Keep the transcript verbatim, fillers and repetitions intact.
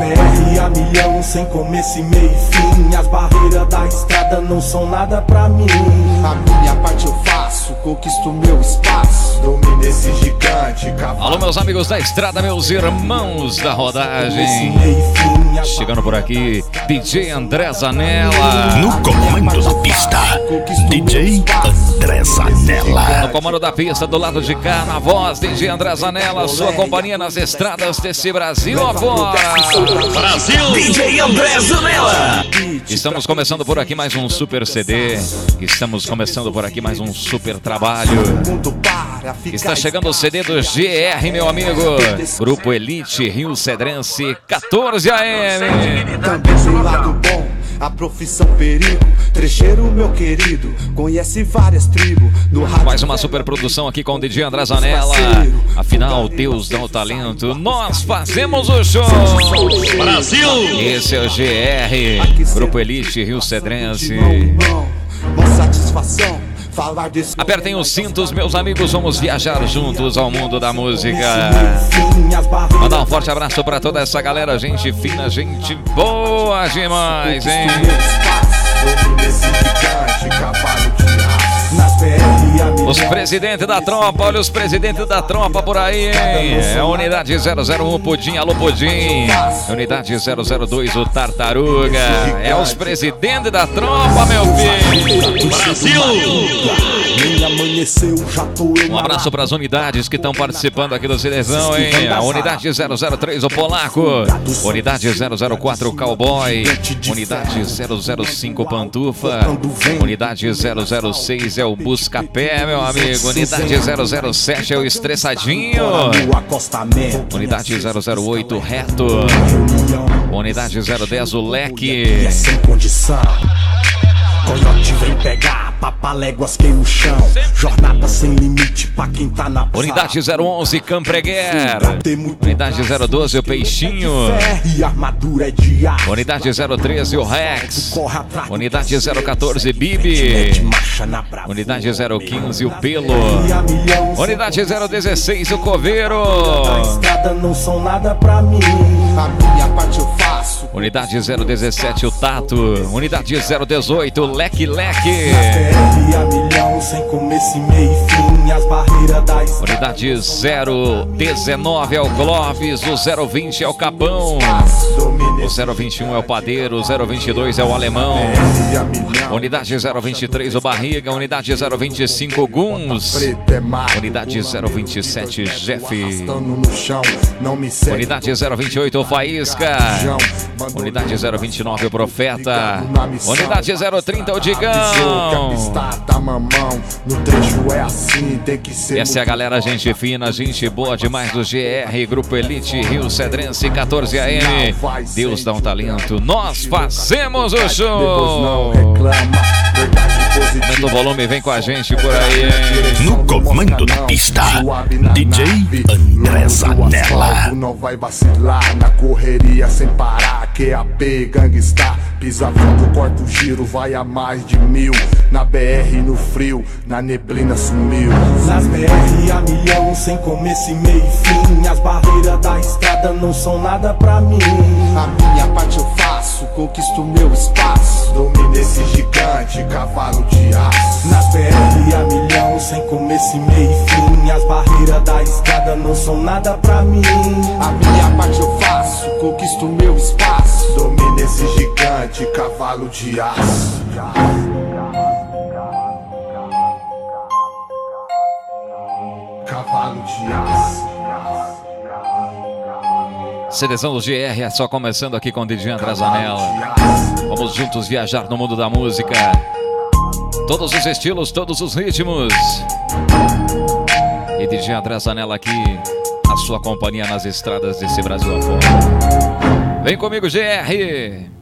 B R a milhão, sem começo e meio e fim. As barreiras da estrada não são nada pra mim. A minha parte eu faço, conquisto meu espaço. Domino esse gigante, cavalo. Alô, meus amigos da estrada, meus irmãos da rodagem. Chegando por aqui, D J André Zanella. No comando da pista, D J André Zanella. No comando da pista, do lado de cá, na voz, D J André Zanella. Sua companhia nas estradas desse Brasil afora. Brasil, D J André Zanella. Estamos começando por aqui mais um super C D. Estamos começando por aqui mais um super trabalho. Está chegando o C D do G R, meu amigo. Grupo Elite Rio Cedrense, quatorze A M. Também tem lado bom, a profissão perigo. Trecheiro, meu querido, conhece várias tribos. Mais uma super produção aqui com o D J André Zanella. Afinal, Deus dá o talento, nós fazemos o show. Brasil. Esse é o G R, Grupo Elite Rio Cedrense. Uma satisfação. Apertem os cintos, meus amigos, vamos viajar juntos ao mundo da música. Mandar um forte abraço pra toda essa galera, gente fina, gente boa demais, hein? Os presidentes da tropa, olha os presidentes da tropa por aí, hein? É a unidade zero zero um, Pudim, alô Pudim. Unidade zero zero dois, o Tartaruga. É os presidentes da tropa, meu filho. Brasil. Um abraço para as unidades que estão participando aqui do Cerezão, hein? A unidade zero zero três, o Polaco. Unidade zero zero quatro, o Cowboy. Unidade zero zero cinco, Pantufa. Unidade zero zero seis é o Buscapé, meu amigo. Unidade zero zero sete é o Estressadinho. Unidade zero zero oito, Reto. Unidade zero dez, o Leque. Coiote vem pegar, papaléguas queima o chão. Jornada sem limite pra quem tá na praia. Unidade zero onze, Campreguer. Unidade zero doze, o Peixinho. Unidade zero treze, o Rex. Unidade zero quatorze, Bibi. Unidade zero quinze, o Pelo. Unidade zero dezesseis, o Coveiro. Não são nada pra mim. A minha parte eu faço. Unidade zero dezessete, o Tato. Unidade zero dezoito, o Leque Leque. Unidade zero dezenove é o Clóvis. O zero vinte é o Capão. O zero vinte e um é o Padeiro. O zero vinte e dois é o Alemão. Unidade zero vinte e três, o Barriga. Unidade zero vinte e cinco, o Guns. Unidade zero vinte e sete, Jeff. Unidade zero vinte e oito, o Faísca. Unidade zero vinte e nove, o Profeta. Unidade zero trinta, o Digão. Essa é a galera, gente fina, gente boa demais do G R, Grupo Elite Rio Cedrense, quatorze A M. Deus dá um talento, nós fazemos o show. Aumenta o volume, vem com a gente por aí, hein? No comando da pista, D J André Zanella. Não vai vacilar na correria sem parar. Q A P, Gangstar, pisa fundo, corta o giro, vai a mais de mil. Na B R no frio, na neblina sumiu. Nas B R a milhão, sem começo e meio e fim. As barreiras da estrada não são nada pra mim. A minha parte eu faço, conquisto meu espaço. Domino esse gigante, cavalo de aço. Nas B R a milhão, sem começo e meio e fim. As barreiras da estrada não são nada pra mim. A minha parte eu faço, conquisto meu espaço. Domino esse gigante, cavalo de aço. Cavalo de aço. Seleção do G R é só começando aqui com o D J André Zanella. Vamos juntos viajar no mundo da música. Todos os estilos, todos os ritmos. E D J André Zanella aqui, a sua companhia nas estradas desse Brasil afora. Vem comigo, G R.